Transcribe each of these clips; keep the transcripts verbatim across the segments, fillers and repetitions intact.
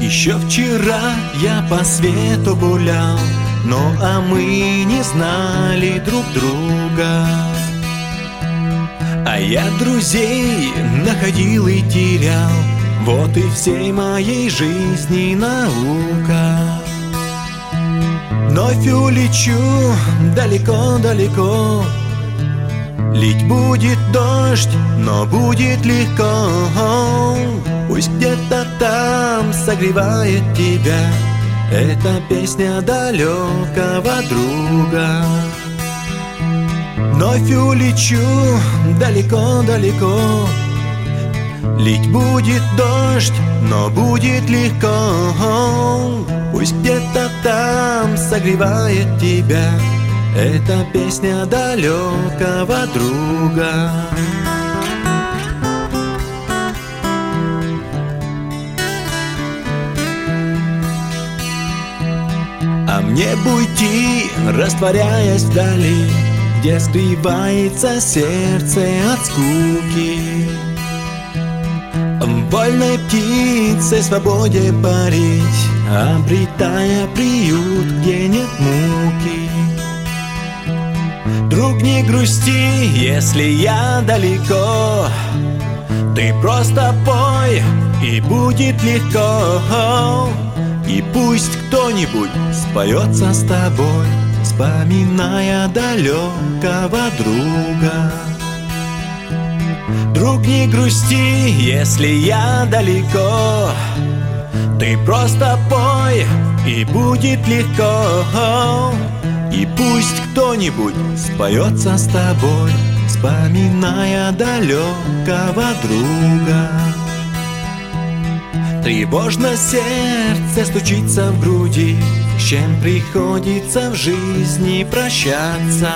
Еще вчера я по свету гулял, но а мы не знали друг друга. А я друзей находил и терял, вот и всей моей жизни наука. Вновь улечу далеко-далеко, лить будет дождь, но будет легко. Пусть где-то там согревает тебя эта песня далекого друга. Вновь улечу далеко-далеко, лить будет дождь, но будет легко. Пусть где-то там согревает тебя эта песня далекого друга. А мне б уйти, растворяясь вдали, где скрывается сердце от скуки. Вольной птицей свободе парить, обретая приют, где нет муки. Друг, не грусти, если я далеко, ты просто пой, и будет легко. И пусть кто-нибудь споется с тобой, вспоминая далекого друга. Друг, не грусти, если я далеко, ты просто пой, и будет легко. И пусть кто-нибудь споется с тобой, вспоминая далекого друга. Тревожно сердце стучится в груди, с чем приходится в жизни прощаться.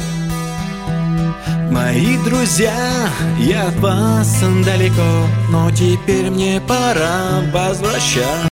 Мои друзья, я от вас далеко, но теперь мне пора возвращаться.